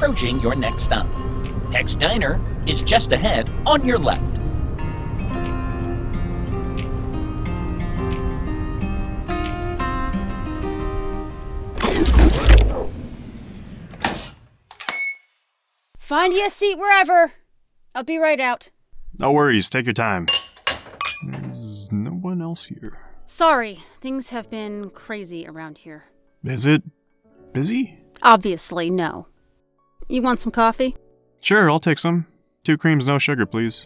approaching your next stop. Peck's Diner is just ahead on your left. Find you a seat wherever. I'll be right out. No worries, take your time. There's no one else here. Sorry, things have been crazy around here. Is it busy? Obviously, no. You want some coffee? Sure, I'll take some. 2 creams, no sugar, please.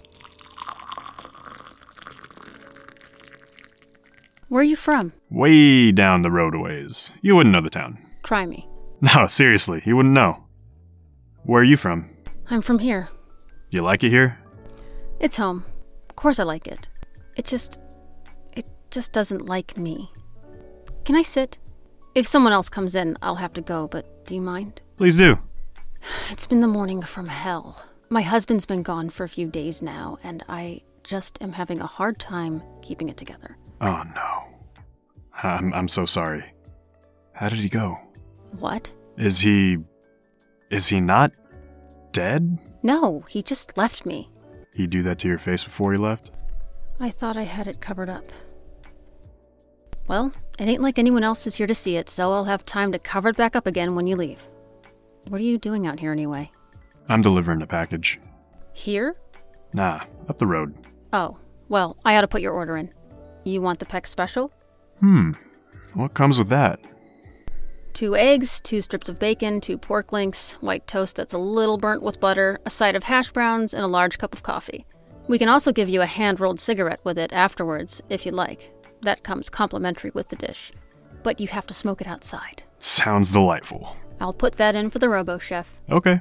Where are you from? Way down the road a ways. You wouldn't know the town. Try me. No, seriously, you wouldn't know. Where are you from? I'm from here. You like it here? It's home. Of course I like it. It just doesn't like me. Can I sit? If someone else comes in, I'll have to go, but do you mind? Please do. It's been the morning from hell. My husband's been gone for a few days now, and I just am having a hard time keeping it together. Oh, no. I'm so sorry. How did he go? What? Is he not dead? No, he just left me. He'd do that to your face before he left? I thought I had it covered up. Well, it ain't like anyone else is here to see it, so I'll have time to cover it back up again when you leave. What are you doing out here anyway? I'm delivering a package. Here? Nah, up the road. Oh, well, I ought to put your order in. You want the Peck special? What comes with that? 2 eggs, 2 strips of bacon, 2 pork links, white toast that's a little burnt with butter, a side of hash browns, and a large cup of coffee. We can also give you a hand-rolled cigarette with it afterwards, if you'd like. That comes complimentary with the dish. But you have to smoke it outside. Sounds delightful. I'll put that in for the robo-chef. Okay.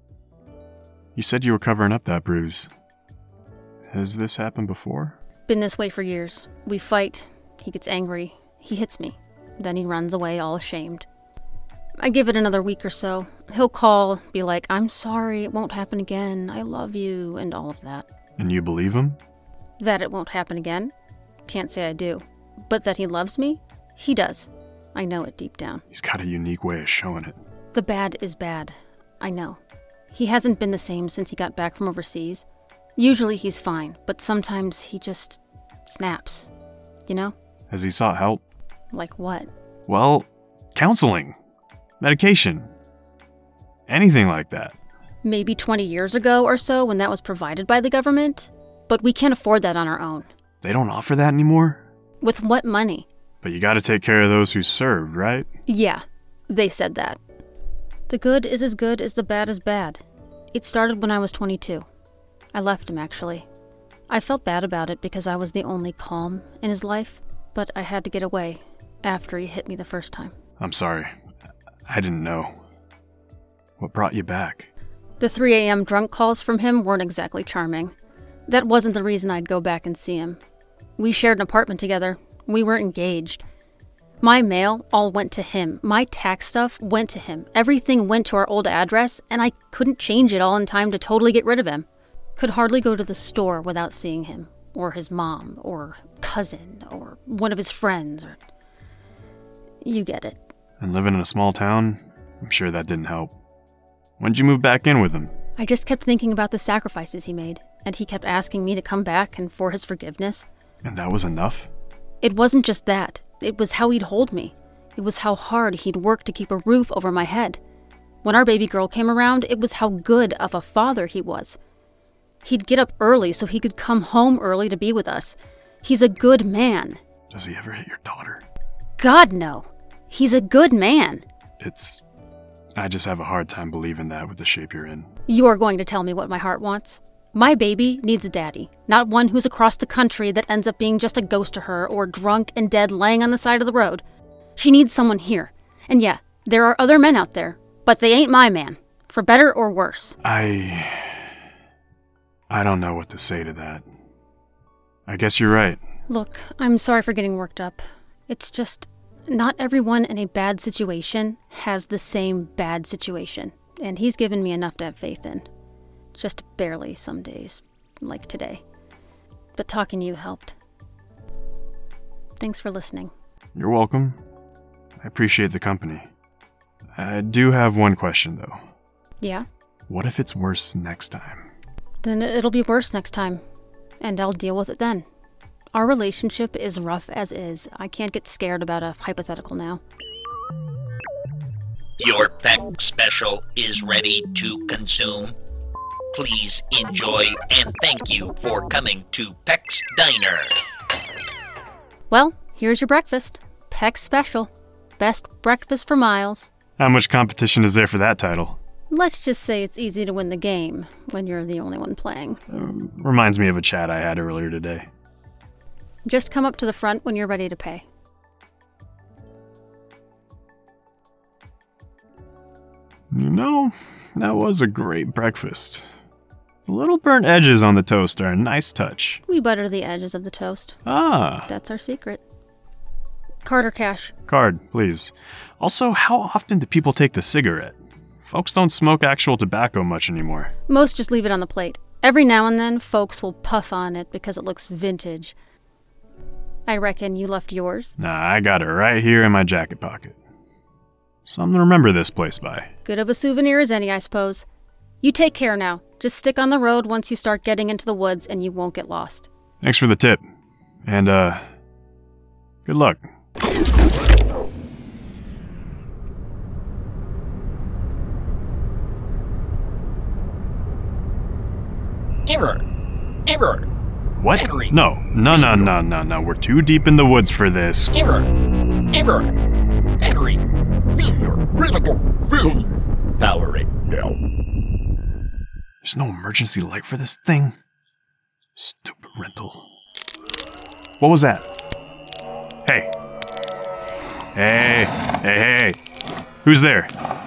You said you were covering up that bruise. Has this happened before? Been this way for years. We fight. He gets angry. He hits me. Then he runs away all ashamed. I give it another week or so. He'll call, be like, I'm sorry, it won't happen again. I love you, and all of that. And you believe him? That it won't happen again? Can't say I do. But that he loves me? He does. I know it deep down. He's got a unique way of showing it. The bad is bad. I know. He hasn't been the same since he got back from overseas. Usually he's fine, but sometimes he just snaps. You know? Has he sought help? Like what? Well, counseling. Medication. Anything like that. Maybe 20 years ago or so when that was provided by the government. But we can't afford that on our own. They don't offer that anymore? With what money? But you gotta take care of those who served, right? Yeah, they said that. The good is as good as the bad is bad. It started when I was 22. I left him, actually. I felt bad about it because I was the only calm in his life, but I had to get away after he hit me the first time. I'm sorry. I didn't know. What brought you back? The 3 a.m. drunk calls from him weren't exactly charming. That wasn't the reason I'd go back and see him. We shared an apartment together. We weren't engaged. My mail all went to him. My tax stuff went to him. Everything went to our old address, and I couldn't change it all in time to totally get rid of him. Could hardly go to the store without seeing him, or his mom, or cousin, or one of his friends, or... You get it. And living in a small town, I'm sure that didn't help. When'd you move back in with him? I just kept thinking about the sacrifices he made, and he kept asking me to come back and for his forgiveness. And that was enough? It wasn't just that. It was how he'd hold me. It was how hard he'd work to keep a roof over my head. When our baby girl came around, it was how good of a father he was. He'd get up early so he could come home early to be with us. He's a good man. Does he ever hit your daughter? God, no. He's a good man. I just have a hard time believing that with the shape you're in. You're going to tell me what my heart wants? My baby needs a daddy, not one who's across the country that ends up being just a ghost to her or drunk and dead laying on the side of the road. She needs someone here. And yeah, there are other men out there, but they ain't my man, for better or worse. I don't know what to say to that. I guess you're right. Look, I'm sorry for getting worked up. It's just, not everyone in a bad situation has the same bad situation, and he's given me enough to have faith in. Just barely some days, like today. But talking to you helped. Thanks for listening. You're welcome. I appreciate the company. I do have one question, though. Yeah? What if it's worse next time? Then it'll be worse next time. And I'll deal with it then. Our relationship is rough as is. I can't get scared about a hypothetical now. Your PEC special is ready to consume. Please enjoy and thank you for coming to Peck's Diner. Well, here's your breakfast. Peck's Special. Best breakfast for miles. How much competition is there for that title? Let's just say it's easy to win the game when you're the only one playing. Reminds me of a chat I had earlier today. Just come up to the front when you're ready to pay. You know, that was a great breakfast. The little burnt edges on the toast are a nice touch. We butter the edges of the toast. Ah. That's our secret. Card or cash? Card, please. Also, how often do people take the cigarette? Folks don't smoke actual tobacco much anymore. Most just leave it on the plate. Every now and then, folks will puff on it because it looks vintage. I reckon you left yours. Nah, I got it right here in my jacket pocket. Something to remember this place by. Good of a souvenir as any, I suppose. You take care now. Just stick on the road once you start getting into the woods and you won't get lost. Thanks for the tip. And, good luck. Error. Error. What? Battery. No. We're too deep in the woods for this. Error. Error. Battery. Failure. Critical failure. Power it down. There's no emergency light for this thing. Stupid rental. What was that? Hey. Hey. Who's there?